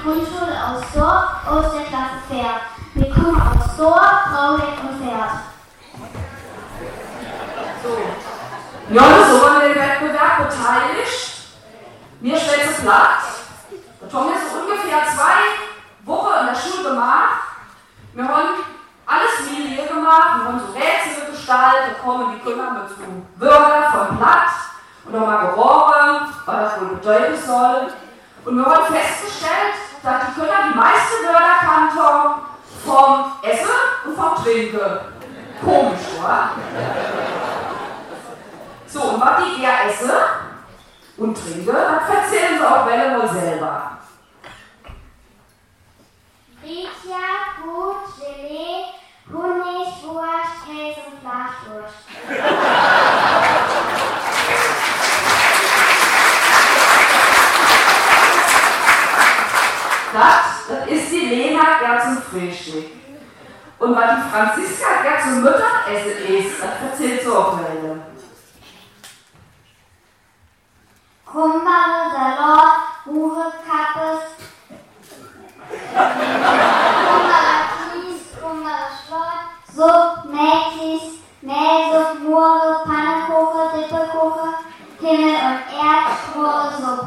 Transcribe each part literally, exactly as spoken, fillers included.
Grundschule aus Dorf, aus der Klasse Pferd. Wir kommen aus Dorf, Fraulein und Pferd. So. Ja, so waren wir im Wettbewerb beteiligt. Mir stellt es platt. Der Tom ist so ungefähr zwei Wochen in der Schule gemacht. Wir haben alles Milieu gemacht, wir haben so Rätsel gestaltet, da kommen die Kinder mit so Wörtern von Platt und nochmal gerochen, was das wohl bedeuten soll. Und wir haben festgestellt, dass die Kinder die meisten Wörter kannten vom Essen und vom Trinken. Komisch, oder? So, und was die eher essen und trinken, das erzählen sie auch Welle wohl selber. Ritia, Brot, Gelee, Honig, Wurst, Käse und Fleischwurst. Das, das ist die Lena gern zum Frühstück. Und was die Franziska gern zum Mittagessen isst, das erzählt sie auch Welle. Krummballe, Salat, Buche, Kappes, Krummballe, Kies, Krummballe, Schlott, Supp, Mäkis, Mehlsupp, Mure, Pannekuche, Dippekuche, Himmel und Erd, Mure, Supp.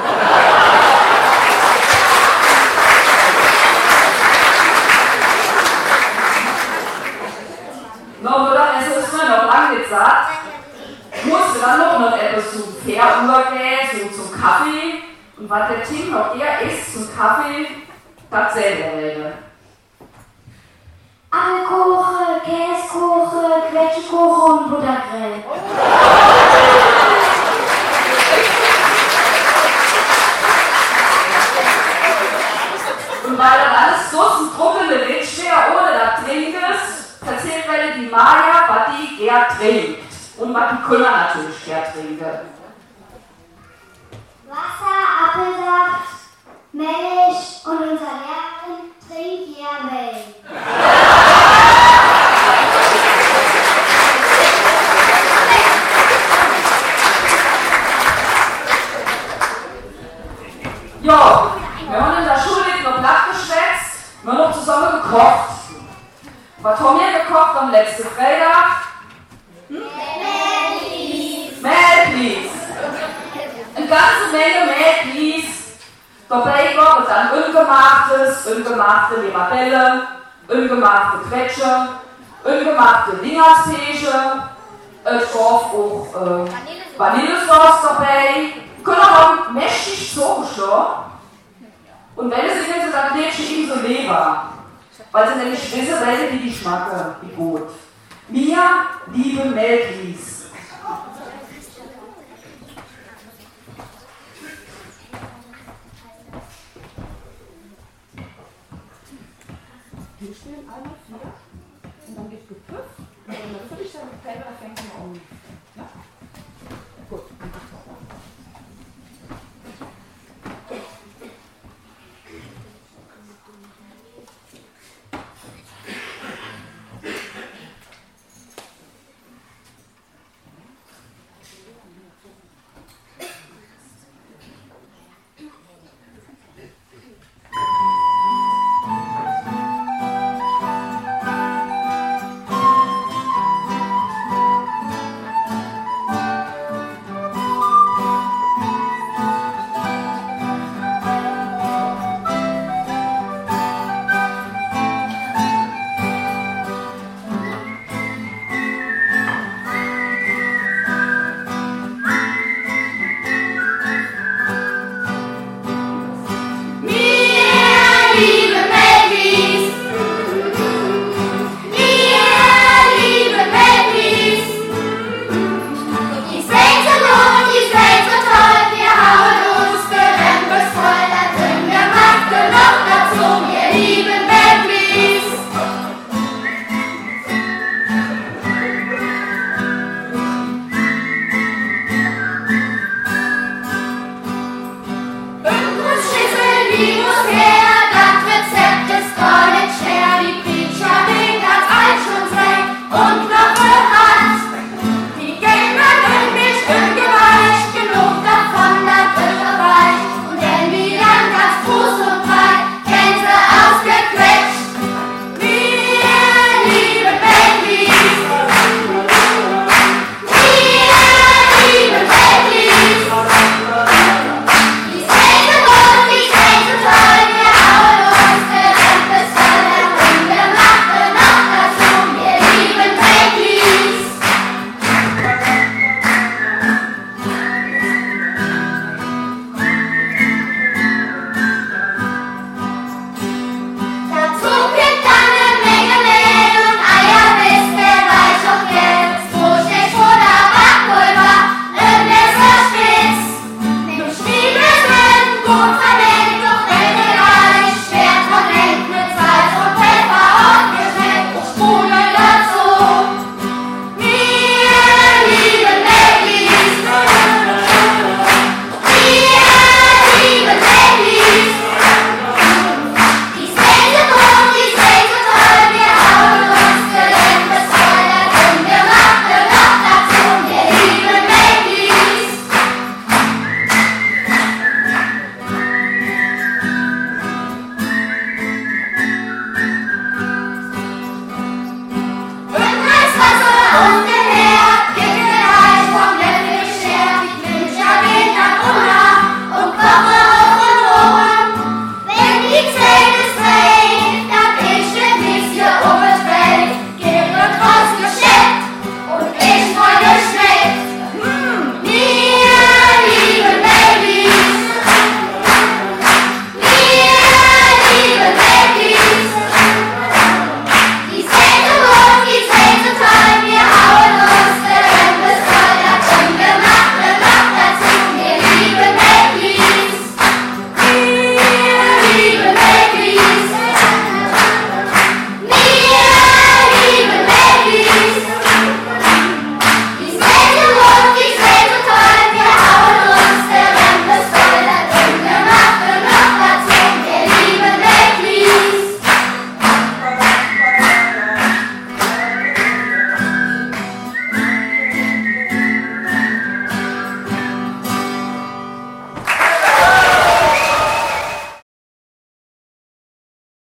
No, Mittagessen ist mir noch lange gesagt. Ich musste dann noch, noch etwas zum Pferd übergehen, so zum Kaffee. Und was der Tim noch eher isst zum Kaffee, das selber rede. Apfelkuche, Käsekuche, Quetschekuche und Buttergrill. Und weil das alles so zum Truppeln Witsch wäre, ohne das Trinkes, erzählt Welle die Maja, was die gern trinkt. Und was die Kinder natürlich gern trinken. Wasser, Apfelsaft, Milch und unser Lehrerin trinkt ja Milch. Ja, wir haben in der Schule noch platt geschwätzt, wir haben noch zusammen gekocht. Was haben wir gekocht am letzten Freitag? Hm? Mehlplis. Eine ganze Menge Mehlplis. Dabei war dann ungemachtes, ungemachte Leberbälle, ungemachte Quetsche, ungemachte Dingerspesche, es war auch äh, Vanillesauce dabei. Die Kinder haben mächtig zugeschlagen. Und wenn es ihnen so, dann klebst du ihm so Leber. Weil sie nämlich wissen, welche die Geschmacke, wie gut. Wir lieben Mehlplis. Wir spielen einmal vier und dann gibt es Gepfiff und dann natürlich dann die Felder fängt man an.